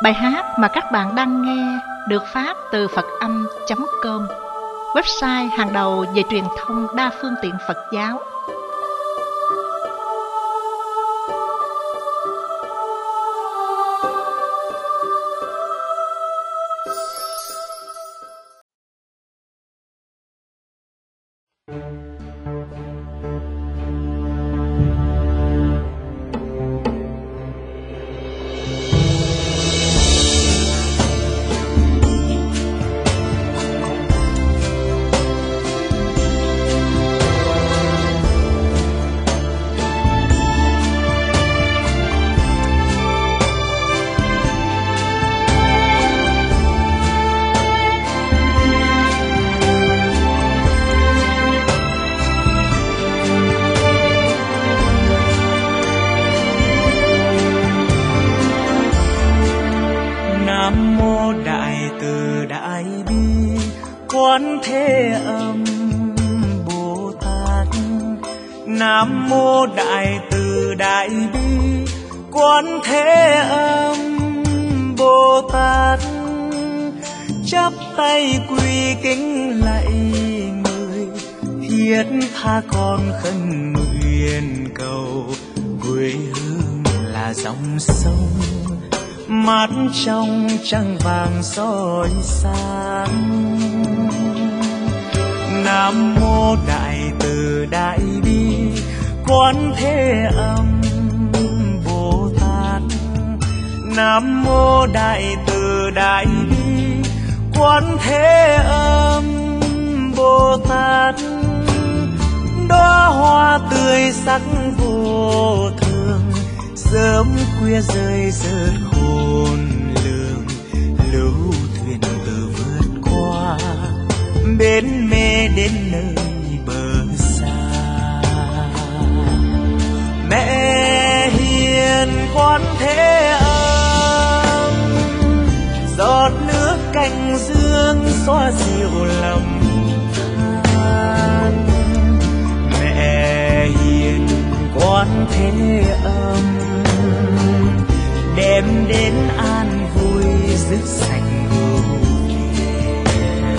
Bài hát mà các bạn đang nghe được phát từ Phật-âm.com, website hàng đầu về truyền thông đa phương tiện Phật giáo. Quán Thế Âm Bồ Tát. Nam mô Đại Từ Đại Bi Quán Thế Âm Bồ Tát. Chắp tay quy kính lạy người, thiết tha con khấn nguyện cầu. Quê hương là dòng sông mát trong trăng vàng soi sáng. Nam mô Đại Từ Đại Bi Quán Thế Âm Bồ Tát. Nam mô Đại Từ Đại Bi Quán Thế Âm Bồ Tát. Đóa hoa tươi sắc vô thường, sớm khuya rơi rớt khôn lường. Lưu thuyền từ vượt qua bến mê đến nơi bờ xa. Mẹ hiền Quán Thế Âm, giọt nước cành dương xóa dịu lòng than. Mẹ hiền Quán Thế Âm, đem đến an vui dứt sạch ưu phiền.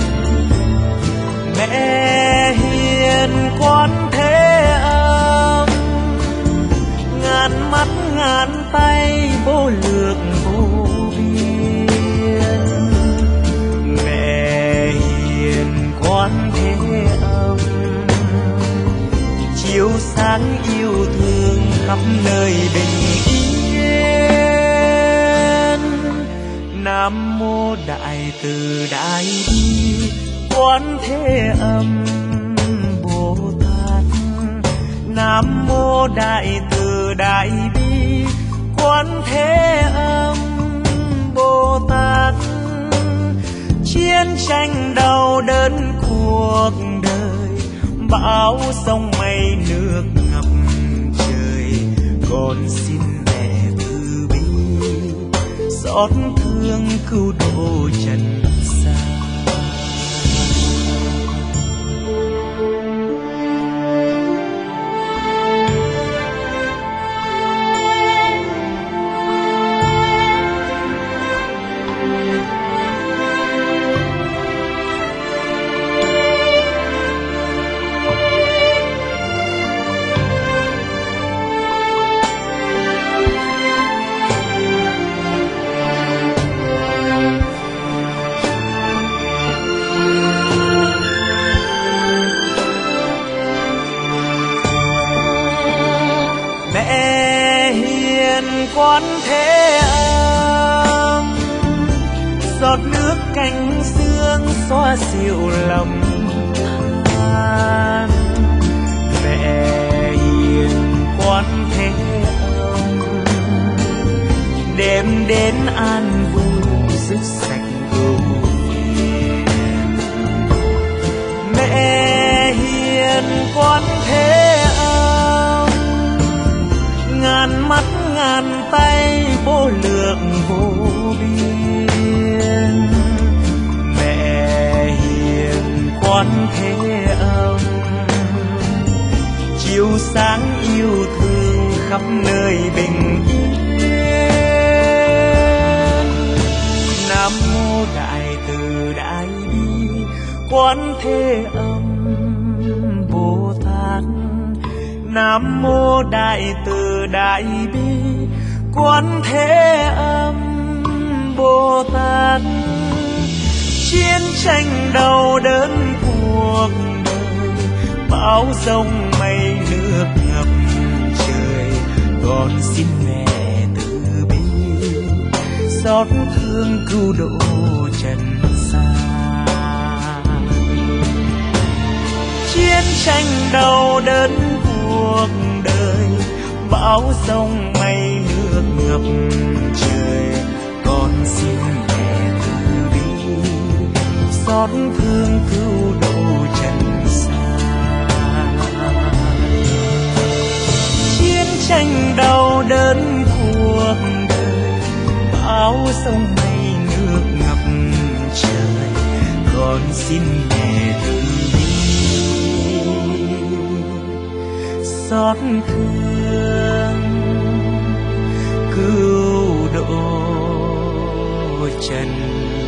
Mẹ hiền Quán Thế Âm, ngàn mắt ngàn tay vô lượng vô biên. Mẹ hiền Quán Thế Âm, chiếu sáng yêu thương khắp nơi bình yên. Nam mô Đại Từ Đại Bi Quán Thế Âm Bồ Tát. Nam mô Đại Từ Đại Bi Quán Thế Âm Bồ Tát. Chiến tranh đau đớn cuộc đời, bão sông mây nước ngập trời. Con xin mẹ từ bi xót thương cứu độ trần gian. Quán Thế Âm, giọt nước cành dương xóa dịu lòng than. Mẹ hiền Quán Thế Âm, đem đến an vui dứt sạch ưu phiền. Mẹ hiền Quán Thế Âm, ngàn mắt ngàn tay vô lượng vô biên. Mẹ hiền Quán Thế Âm, chiếu sáng yêu thương khắp nơi bình yên. Thế Âm Bồ Tát. Nam mô Đại Từ Đại Bi Quán Thế Âm Bồ Tát. Chiến tranh đau đớn cuộc đời, bão giông mây nước ngập trời, con xin mẹ từ bi xót thương cứu độ trần gian. Chiến tranh đau đớn cuộc đời, bão giông mây nước ngập trời, con xin mẹ từ bi xót thương cứu độ trần gian. Chiến tranh đau đớn cuộc đời, bão giông mây nước ngập trời, con xin mẹ từ bi xót thương cứu độ trần